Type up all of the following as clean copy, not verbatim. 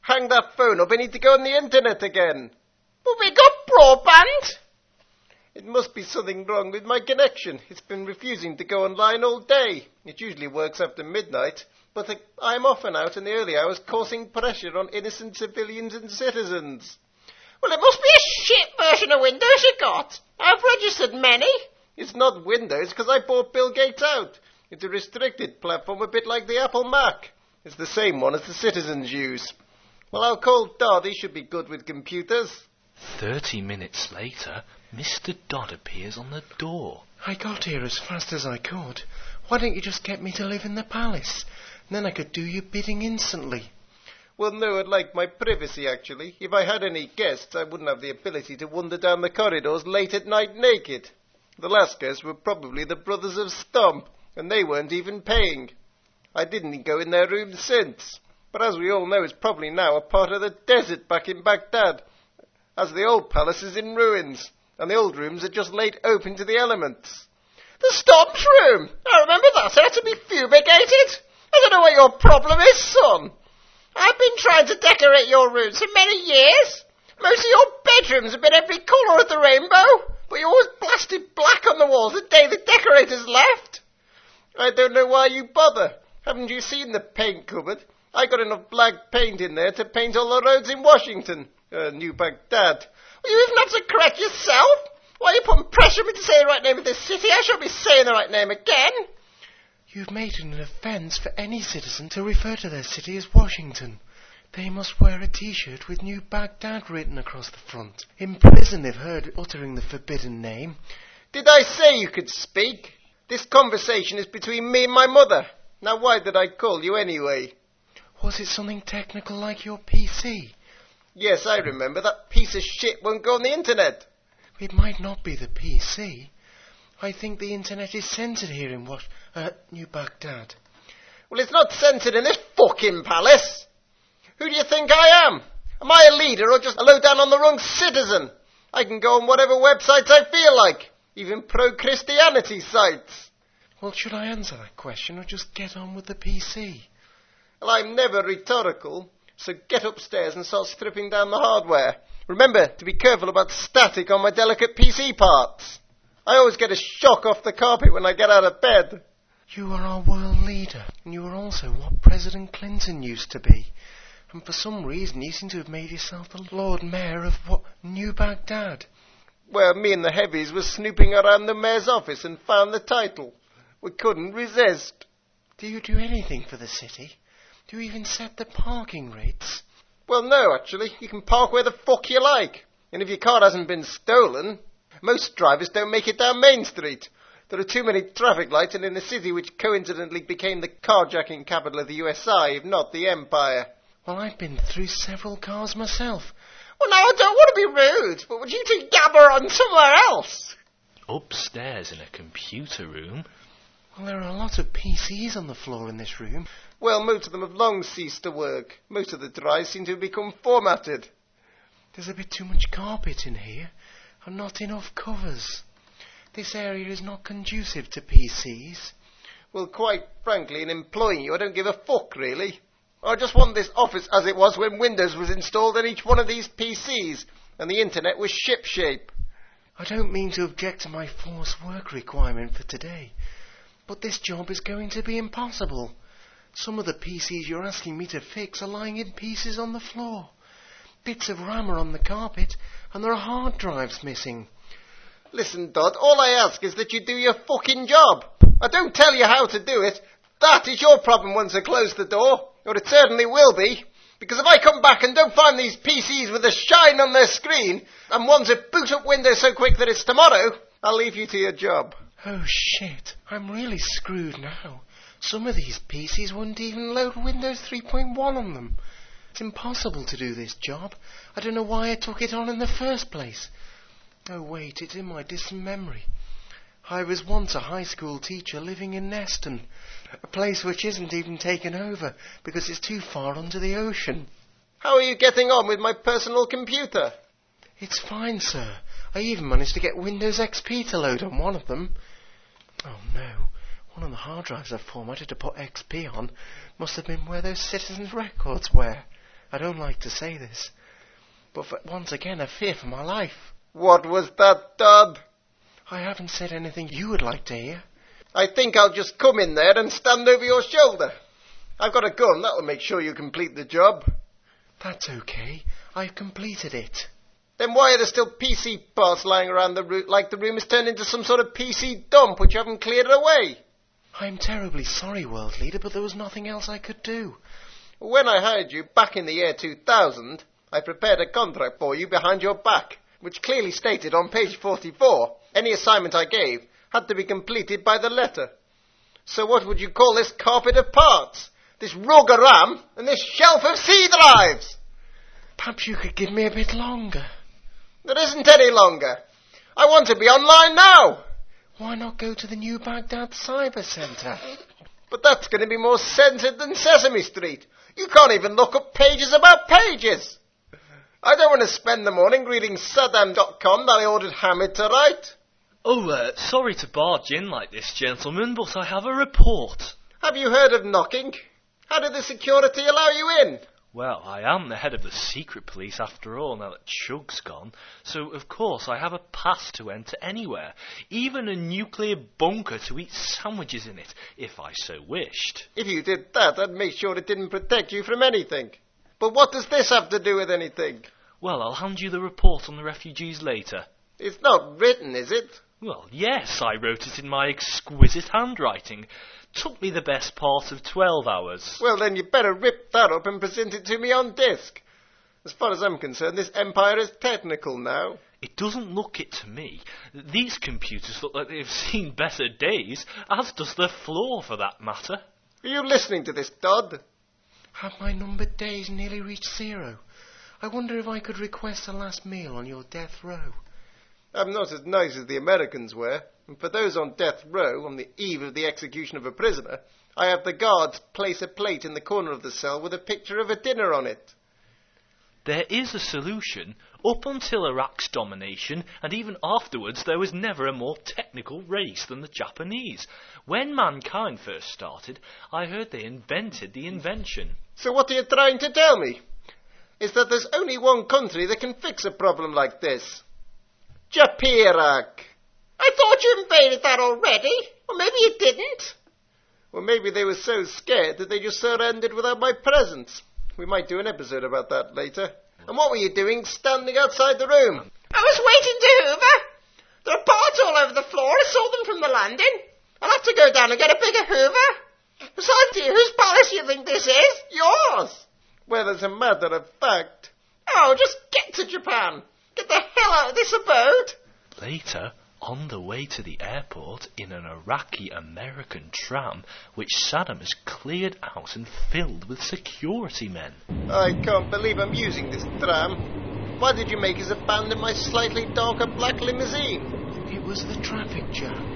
Hang that phone up, I need to go on the internet again. But we got broadband. It must be something wrong with my connection. It's been refusing to go online all day. It usually works after midnight, but I'm often out in the early hours causing pressure on innocent civilians and citizens. Well, it must be a shit version of Windows you got. I've registered many. It's not Windows, because I bought Bill Gates out. It's a restricted platform, a bit like the Apple Mac. It's the same one as the citizens use. Well, I'll call Dodd. He should be good with computers. 30 minutes later, Mr. Dodd appears on the door. I got here as fast as I could. Why don't you just get me to live in the palace? And then I could do your bidding instantly. Well, no, I'd like my privacy, actually. If I had any guests, I wouldn't have the ability to wander down the corridors late at night naked. The last guests were probably the brothers of Stomp, and they weren't even paying. I didn't go in their room since. But as we all know, it's probably now a part of the desert back in Baghdad, as the old palace is in ruins, and the old rooms are just laid open to the elements. The Stomp's room! I remember that. It had to be fumigated. I don't know what your problem is, son. I've been trying to decorate your rooms for many years. Most of your bedrooms have been every colour of the rainbow, but you always blasted black on the walls the day the decorators left. I don't know why you bother. Haven't you seen the paint cupboard? I got enough black paint in there to paint all the roads in Washington. New Baghdad. Well, you even have to correct yourself. Why are you putting pressure on me to say the right name of this city? I shall be saying the right name again. You've made it an offence for any citizen to refer to their city as Washington. They must wear a T-shirt with New Baghdad written across the front. In prison they've heard uttering the forbidden name. Did I say you could speak? This conversation is between me and my mother. Now why did I call you anyway? Was it something technical like your PC? Yes, I remember. That piece of shit won't go on the internet. It might not be the PC. I think the internet is censored here in New Baghdad. Well, it's not censored in this fucking palace. Who do you think I am? Am I a leader or just a low-down on the wrong citizen? I can go on whatever websites I feel like, even pro-Christianity sites. Well, should I answer that question or just get on with the PC? Well, I'm never rhetorical, so get upstairs and start stripping down the hardware. Remember to be careful about static on my delicate PC parts. I always get a shock off the carpet when I get out of bed. You are our world leader, and you are also what President Clinton used to be. And for some reason you seem to have made yourself the Lord Mayor of New Baghdad. Well, me and the heavies were snooping around the mayor's office and found the title. We couldn't resist. Do you do anything for the city? Do you even set the parking rates? Well, no, actually. You can park where the fuck you like. And if your car hasn't been stolen, most drivers don't make it down Main Street. There are too many traffic lights, and in a city which coincidentally became the carjacking capital of the USI, if not the Empire. Well, I've been through several cars myself. Well, now, I don't want to be rude, but would you two gabber on somewhere else? Upstairs in a computer room. Well, there are a lot of PCs on the floor in this room. Well, most of them have long ceased to work. Most of the drives seem to have become formatted. There's a bit too much carpet in here, and not enough covers. This area is not conducive to PCs. Well, quite frankly, in employing you, I don't give a fuck, really. I just want this office as it was when Windows was installed on each one of these PCs, and the internet was shipshape. I don't mean to object to my forced work requirement for today, but this job is going to be impossible. Some of the PCs you're asking me to fix are lying in pieces on the floor. Bits of RAM are on the carpet, and there are hard drives missing. Listen, Dodd, all I ask is that you do your fucking job. I don't tell you how to do it. That is your problem once I close the door, or it certainly will be. Because if I come back and don't find these PCs with a shine on their screen, and ones that boot up Windows so quick that it's tomorrow, I'll leave you to your job. Oh, shit. I'm really screwed now. Some of these PCs wouldn't even load Windows 3.1 on them. It's impossible to do this job. I don't know why I took it on in the first place. Oh, wait, it's in my distant memory. I was once a high school teacher living in Neston, a place which isn't even taken over because it's too far under the ocean. How are you getting on with my personal computer? It's fine, sir. I even managed to get Windows XP to load on one of them. Oh, no. One of the hard drives I formatted to put XP on must have been where those citizens' records were. I don't like to say this, but once again I fear for my life. What was that, Dad? I haven't said anything you would like to hear. I think I'll just come in there and stand over your shoulder. I've got a gun, that will make sure you complete the job. That's okay. I've completed it. Then why are there still PC parts lying around the room, like the room has turned into some sort of PC dump which you haven't cleared away? I'm terribly sorry, World Leader, but there was nothing else I could do. When I hired you back in the year 2000, I prepared a contract for you behind your back, which clearly stated on page 44, any assignment I gave had to be completed by the letter. So what would you call this carpet of parts? This rug of RAM and this shelf of C drives? Perhaps you could give me a bit longer. There isn't any longer. I want to be online now. Why not go to the New Baghdad Cyber Centre? But that's going to be more censored than Sesame Street. You can't even look up pages about pages. I don't want to spend the morning reading Saddam.com that I ordered Hamid to write. Oh, sorry to barge in like this, gentlemen, but I have a report. Have you heard of knocking? How did the security allow you in? Well, I am the head of the secret police after all, now that Chug's gone, so of course I have a pass to enter anywhere, even a nuclear bunker to eat sandwiches in it, if I so wished. If you did that, I'd make sure it didn't protect you from anything. But what does this have to do with anything? Well, I'll hand you the report on the refugees later. It's not written, is it? Well, yes, I wrote it in my exquisite handwriting. Took me the best part of 12 hours. Well, then you better rip that up and present it to me on disk. As far as I'm concerned, this empire is technical now. It doesn't look it to me. These computers look like they've seen better days, as does the floor for that matter. Are you listening to this, Dodd? Have my numbered days nearly reached 0? I wonder if I could request a last meal on your death row. I'm not as nice as the Americans were, and for those on death row, on the eve of the execution of a prisoner, I have the guards place a plate in the corner of the cell with a picture of a dinner on it. There is a solution. Up until Iraq's domination, and even afterwards, there was never a more technical race than the Japanese. When mankind first started, I heard they invented the invention. So what are you trying to tell me? Is that there's only one country that can fix a problem like this? Japirak. I thought you invaded that already. Or maybe you didn't. Well, maybe they were so scared that they just surrendered without my presence. We might do an episode about that later. And what were you doing standing outside the room? I was waiting to hoover. There are parts all over the floor. I saw them from the landing. I'll have to go down and get a bigger hoover. Besides, whose palace do you think this is? Yours. Well, as a matter of fact... Oh, just get to Japan. Get the hell out of this abode. Later, on the way to the airport in an Iraqi-American tram, which Saddam has cleared out and filled with security men. I can't believe I'm using this tram. Why did you make us abandon my slightly darker black limousine? It was the traffic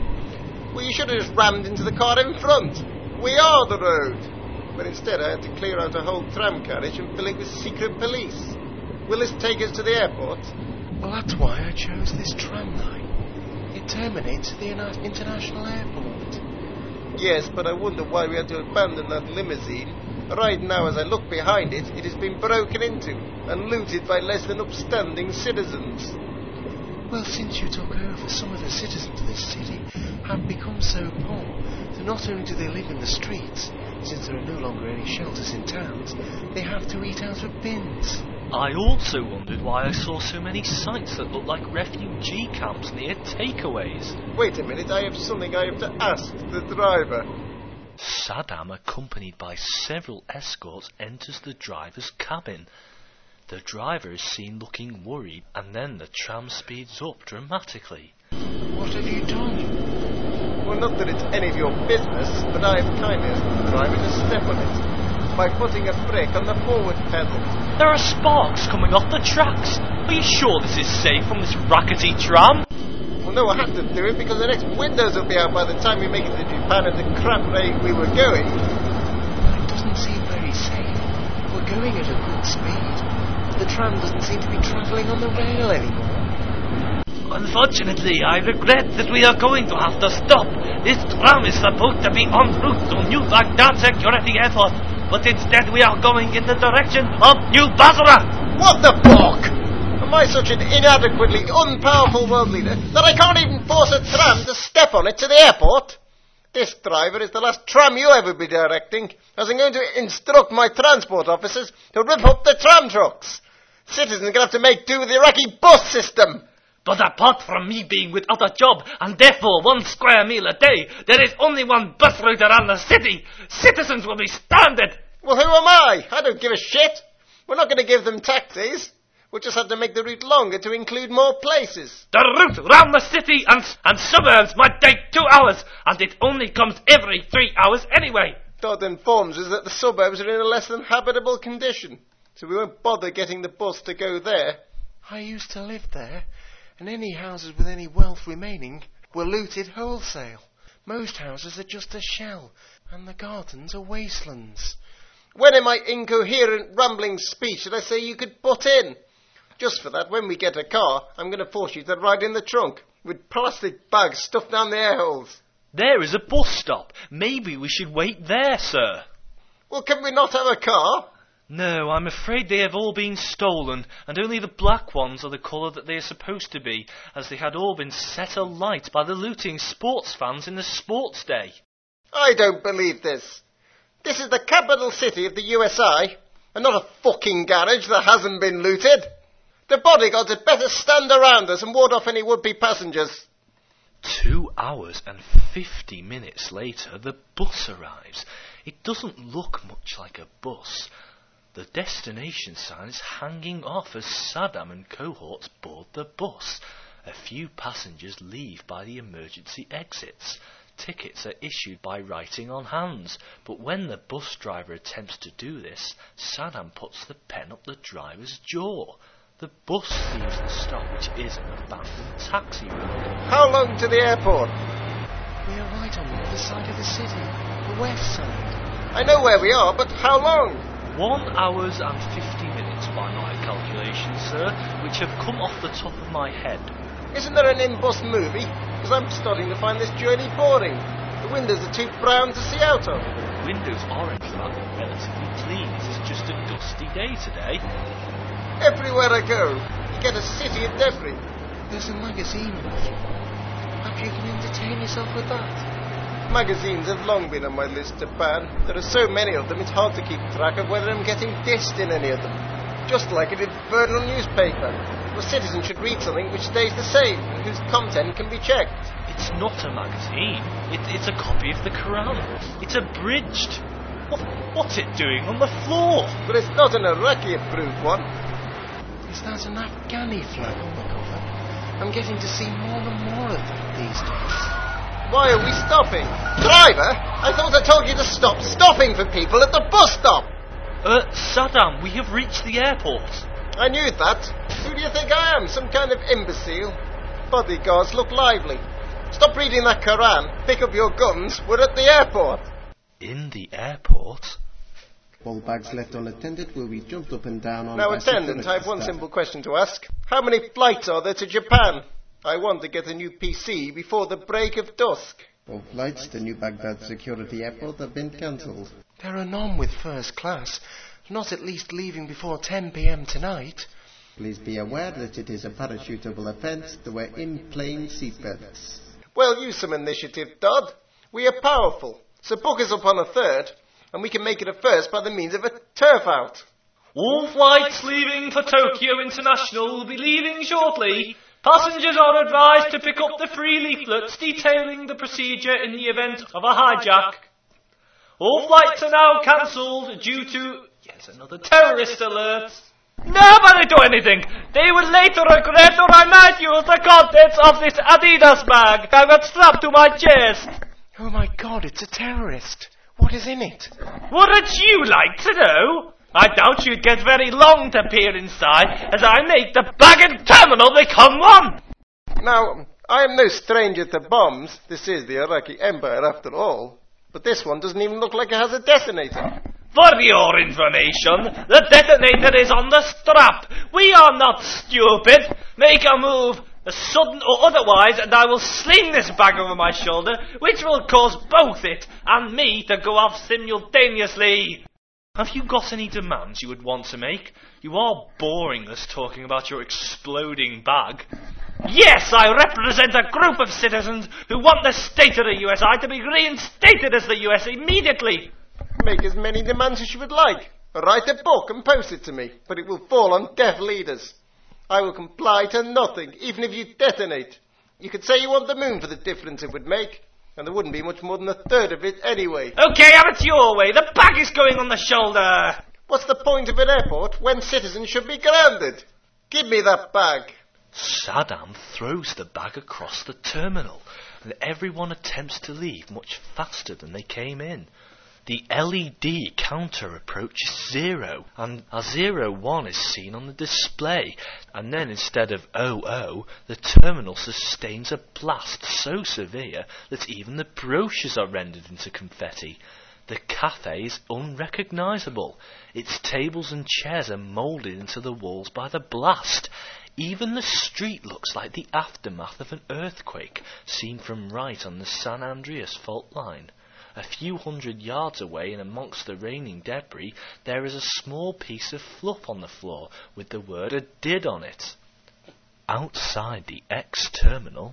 jam. Well, you should have just rammed into the car in front. We are the road. But instead I had to clear out a whole tram carriage and fill it with secret police. Will this take us to the airport? Well, that's why I chose this tram line. It terminates at the international airport. Yes, but I wonder why we had to abandon that limousine. Right now, as I look behind it, it has been broken into and looted by less than upstanding citizens. Well, since you took over, some of the citizens of this city have become so poor that not only do they live in the streets, since there are no longer any shelters in towns, they have to eat out of bins. I also wondered why I saw so many sites that look like refugee camps near takeaways. Wait a minute, I have something I have to ask the driver. Saddam, accompanied by several escorts, enters the driver's cabin. The driver is seen looking worried, and then the tram speeds up dramatically. What have you done? Well, not that it's any of your business, but I have kindly asked the driver to step on it by putting a brake on the forward pedal. There are sparks coming off the tracks. Are you sure this is safe from this rackety tram? Well, no, I had to do it because the next windows will be out by the time we make it to Japan at the crap rate we were going. Well, it doesn't seem very safe. We're going at a good speed. The tram doesn't seem to be travelling on the rail anymore. Unfortunately, I regret that we are going to have to stop. This tram is supposed to be en route to New Baghdad Security Airport. but instead we are going in the direction of New Basra. What the fuck? Am I such an inadequately unpowerful world leader that I can't even force a tram to step on it to the airport? This driver is the last tram you'll ever be directing, as I'm going to instruct my transport officers to rip up the tram trucks. Citizens are going to have to make do with the Iraqi bus system. But apart from me being without a job, and therefore 1 square meal a day, there is only one bus route around the city. Citizens will be stranded. Well, who am I? I don't give a shit. We're not going to give them taxis. We'll just have to make the route longer to include more places. The route round the city and suburbs might take 2 hours, and it only comes every 3 hours anyway. Todd informs us that the suburbs are in a less than habitable condition, so we won't bother getting the bus to go there. I used to live there, and any houses with any wealth remaining were looted wholesale. Most houses are just a shell, and the gardens are wastelands. When in my incoherent, rambling speech did I say you could butt in? Just for that, when we get a car, I'm going to force you to ride in the trunk, with plastic bags stuffed down the air holes. There is a bus stop. Maybe we should wait there, sir. Well, can we not have a car? No, I'm afraid they have all been stolen, and only the black ones are the colour that they are supposed to be, as they had all been set alight by the looting sports fans in the sports day. I don't believe this. This is the capital city of the USA, and not a fucking garage that hasn't been looted. The bodyguards had better stand around us and ward off any would-be passengers. 2 hours and 50 minutes later, the bus arrives. It doesn't look much like a bus. The destination sign is hanging off as Saddam and cohorts board the bus. A few passengers leave by the emergency exits. Tickets are issued by writing on hands, but when the bus driver attempts to do this, Saddam puts the pen up the driver's jaw. The bus leaves the stop, which is an abandoned taxi road. How long to the airport? We are right on the other side of the city, the west side. I know where we are, but how long? 1 hour and 50 minutes by my calculations, sir, which have come off the top of my head. Isn't there an in-bus movie? Because I'm starting to find this journey boring. The windows are too brown to see out of. Windows are in fact relatively clean. It is just a dusty day today. Everywhere I go, you get a city of debris. There's a magazine on the floor. Perhaps you can entertain yourself with that. Magazines have long been on my list to ban. There are so many of them, it's hard to keep track of whether I'm getting dissed in any of them. Just like an infernal newspaper, where citizens should read something which stays the same and whose content can be checked. It's not a magazine. It's a copy of the Quran. It's abridged. What's it doing on the floor? But it's not an Iraqi-approved one. Is that an Afghani flag on the cover? I'm getting to see more and more of that these days. Why are we stopping? Driver, I thought I told you to stop stopping for people at the bus stop. Saddam, we have reached the airport. I knew that. Who do you think I am? Some kind of imbecile? Bodyguards look lively. Stop reading that Quran, pick up your guns, we're at the airport. In the airport? All bags left unattended will be jumped up and down on... Now, attendant, I have one simple question to ask. How many flights are there to Japan? I want to get a new PC before the break of dusk. All flights to New Baghdad Security Airport have been cancelled. There are none with first class, not at least leaving before 10 p.m. tonight. Please be aware that it is a parachutable offence to wear in-plane seatbelts. Well, use some initiative, Dodd. We are powerful, so book us up on a third, and we can make it a first by the means of a turf out. All flights leaving for Tokyo International will be leaving shortly. Passengers are advised to pick up the free leaflets detailing the procedure in the event of a hijack. All flights are now cancelled due to yet another terrorist alert. Nobody do anything! They will later regret, or I might use the contents of this Adidas bag I got strapped to my chest. Oh my God, it's a terrorist. What is in it? Wouldn't you like to know? I doubt you'd get very long to peer inside as I make the baggage terminal become one. Now, I am no stranger to bombs. This is the Iraqi Empire after all. But this one doesn't even look like it has a detonator. For your information, the detonator is on the strap. We are not stupid. Make a move, sudden or otherwise, and I will sling this bag over my shoulder, which will cause both it and me to go off simultaneously. Have you got any demands you would want to make? You are boring us talking about your exploding bag. Yes, I represent a group of citizens who want the state of the USI to be reinstated as the US immediately. Make as many demands as you would like. Write a book and post it to me, but it will fall on deaf leaders. I will comply to nothing, even if you detonate. You could say you want the moon for the difference it would make, and there wouldn't be much more than a third of it anyway. Okay, have it your way. The bag is going on the shoulder. What's the point of an airport when citizens should be grounded? Give me that bag. Saddam throws the bag across the terminal, and everyone attempts to leave much faster than they came in. The LED counter approaches 0, and a 01 is seen on the display, and then instead of 00, the terminal sustains a blast so severe that even the brochures are rendered into confetti. The cafe is unrecognisable. Its tables and chairs are moulded into the walls by the blast. Even the street looks like the aftermath of an earthquake, seen from right on the San Andreas fault line. A few hundred yards away and amongst the raining debris, there is a small piece of fluff on the floor with the word "a did" on it. Outside the X-terminal...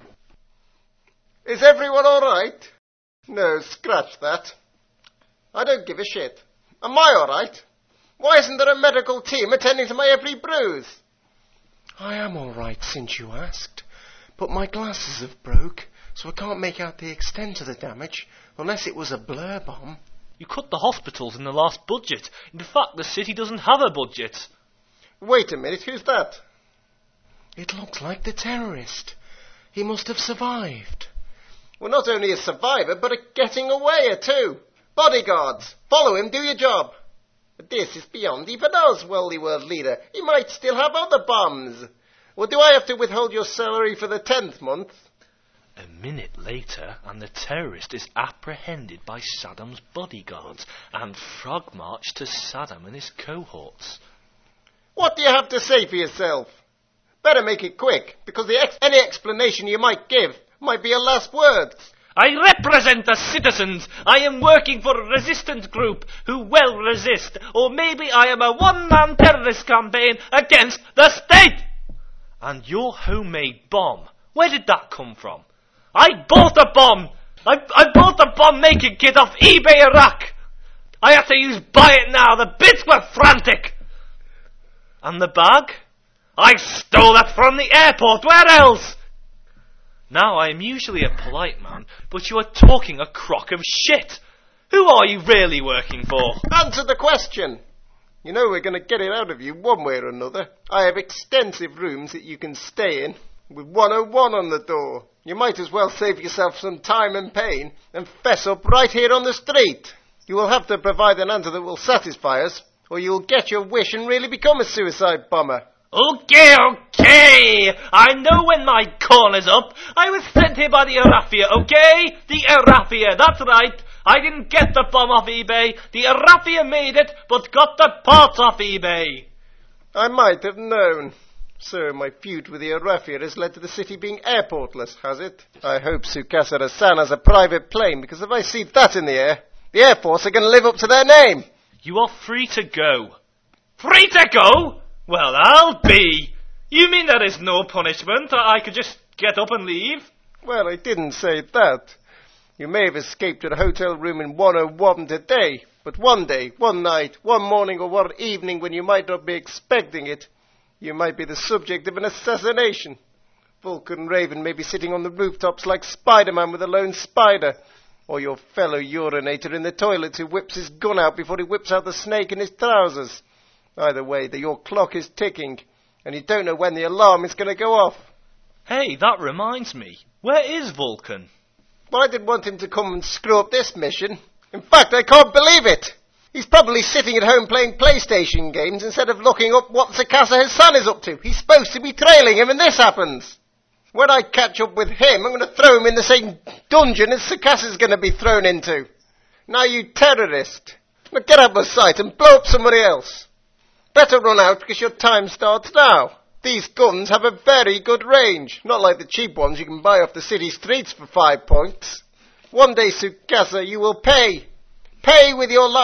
Is everyone alright? No, scratch that. I don't give a shit. Am I alright? Why isn't there a medical team attending to my every bruise? I am all right, since you asked. But my glasses have broke, so I can't make out the extent of the damage, unless it was a blur bomb. You cut the hospitals in the last budget. In fact, the city doesn't have a budget. Wait a minute, who's that? It looks like the terrorist. He must have survived. Well, not only a survivor, but a getting awayer too. Bodyguards, follow him, do your job. But this is beyond even us, wealthy world leader. He might still have other bombs. Or do I have to withhold your salary for the 10th month? A minute later, and the terrorist is apprehended by Saddam's bodyguards and frog-marched to Saddam and his cohorts. What do you have to say for yourself? Better make it quick, because any explanation you might give might be your last word. I represent the citizens. I am working for a resistant group who will resist. Or maybe I am a one-man terrorist campaign against the state. And your homemade bomb, where did that come from? I bought a bomb. I bought a bomb-making kit off eBay Iraq. I had to use buy it now. The bits were frantic. And the bag? I stole that from the airport. Where else? Now, I am usually a polite man, but you are talking a crock of shit. Who are you really working for? Answer the question. You know we're going to get it out of you one way or another. I have extensive rooms that you can stay in, with 101 on the door. You might as well save yourself some time and pain and fess up right here on the street. You will have to provide an answer that will satisfy us, or you'll get your wish and really become a suicide bomber. Okay. I know when my corner's up. I was sent here by the Arafia, okay? The Arafia, that's right. I didn't get the bomb off eBay. The Arafia made it, but got the parts off eBay. I might have known. So my feud with the Arafia has led to the city being airportless, has it? I hope Sukasa Hassan has a private plane, because if I see that in the air, the Air Force are going to live up to their name. You are free to go. Free to go? Well, I'll be. You mean there is no punishment? I could just get up and leave? Well, I didn't say that. You may have escaped to the hotel room in 101 today, but one day, one night, one morning or one evening when you might not be expecting it, you might be the subject of an assassination. Vulcan Raven may be sitting on the rooftops like Spider-Man with a lone spider, or your fellow urinator in the toilet who whips his gun out before he whips out the snake in his trousers. Either way, your clock is ticking, and you don't know when the alarm is going to go off. Hey, that reminds me. Where is Vulcan? Well, I didn't want him to come and screw up this mission. In fact, I can't believe it. He's probably sitting at home playing PlayStation games instead of looking up what Tsukasa, his son, is up to. He's supposed to be trailing him, and this happens. When I catch up with him, I'm going to throw him in the same dungeon as Tsukasa's going to be thrown into. Now, you terrorist. Now get out of my sight and blow up somebody else. Better run out because your time starts now. These guns have a very good range, not like the cheap ones you can buy off the city streets for 5 points. One day, Tsukasa, you will pay. Pay with your life.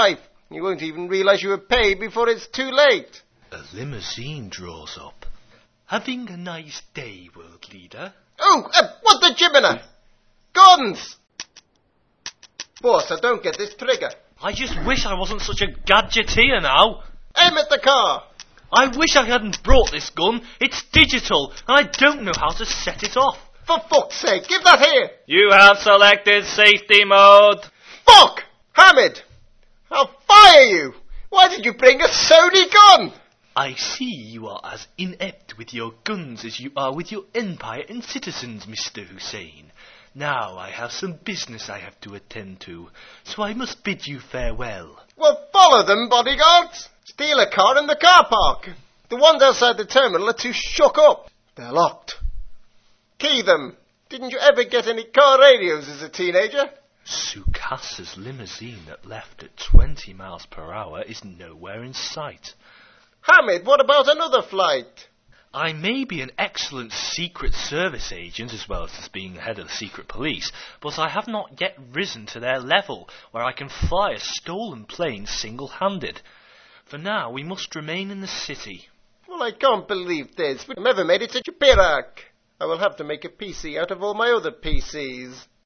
You won't even realise you were paid before it's too late. A limousine draws up. Having a nice day, world leader. Oh, what the Jimina? Guns! Boss, I don't get this trigger. I just wish I wasn't such a gadgeteer now. Aim at the car. I wish I hadn't brought this gun. It's digital, and I don't know how to set it off. For fuck's sake, give that here. You have selected safety mode. Fuck! Hamid! I'll fire you! Why did you bring a Sony gun? I see you are as inept with your guns as you are with your empire and citizens, Mr. Hussein. Now I have some business I have to attend to, so I must bid you farewell. Well, follow them, bodyguards. Steal a car in the car park. The ones outside the terminal are too shook up. They're locked. Key them. Didn't you ever get any car radios as a teenager? Sukasa's limousine that left at 20 miles per hour is nowhere in sight. Hamid, what about another flight? I may be an excellent Secret Service agent as well as being head of the secret police, but I have not yet risen to their level where I can fly a stolen plane single-handed. For now, we must remain in the city. Well, I can't believe this. We've never made it to Chipiraq. I will have to make a PC out of all my other PCs.